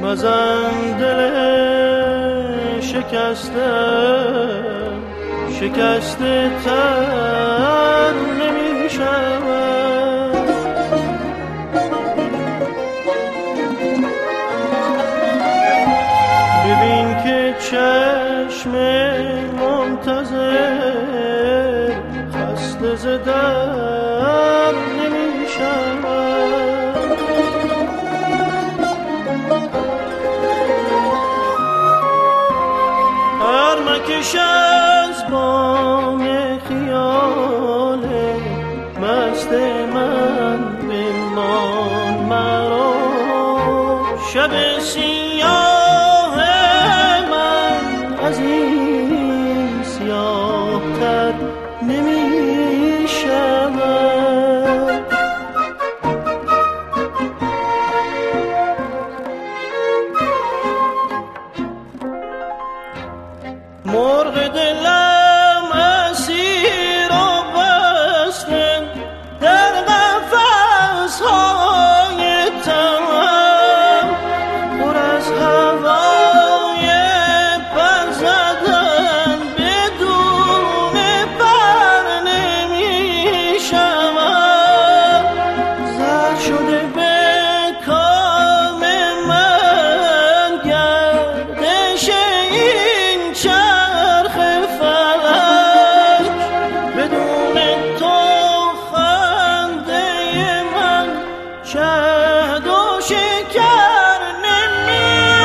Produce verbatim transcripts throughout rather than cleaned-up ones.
مزن دل شکسته شکسته تر نمی شود. ببین که چشم منتظر خسته ز در نمی شود. هر مکش از بام خیال مست من بمان مرا، شب سیاه من از این سیاه تر نمی شود. مرغ دلم اسیر و بسته در قفس های تنم، پر از هوای پر زدن بدون پر نمی شود. زر شده به کام من گردش این چرخ فلک، بدون تو خنده من شهد و شکر نمی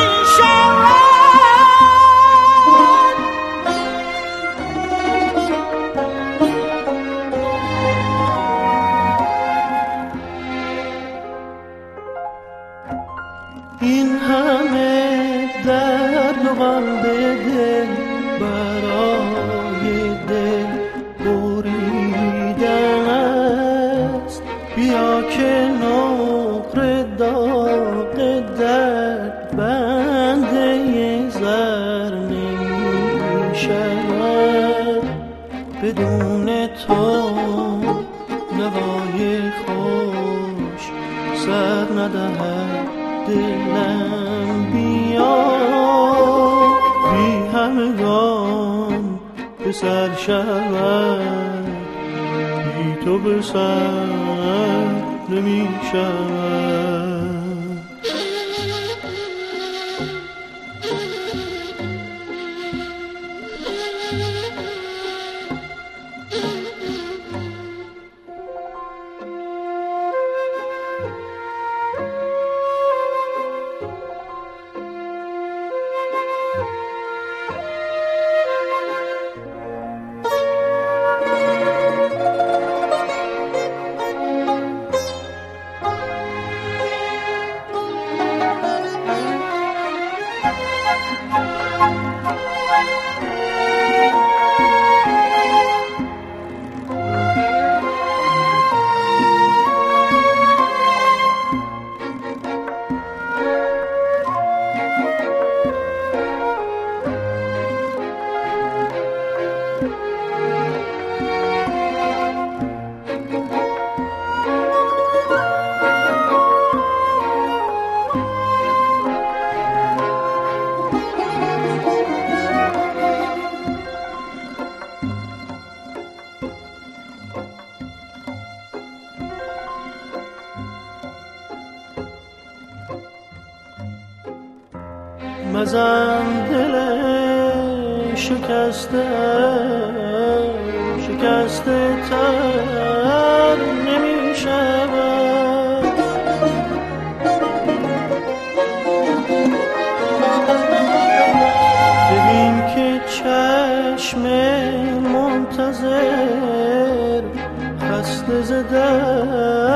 شود. این همه درد و غم به دل برای دل بریدن است. بیا که نقره داغ درد بنده زر نمی شود. بدون تو نوای خوش سر ندهد دلم. بیا بی همگان به سر شود، بی تو به سر نمی شود. مزن دل شکسته شکسته تر نمی شود. ببین که چشم منتظر خسته ز در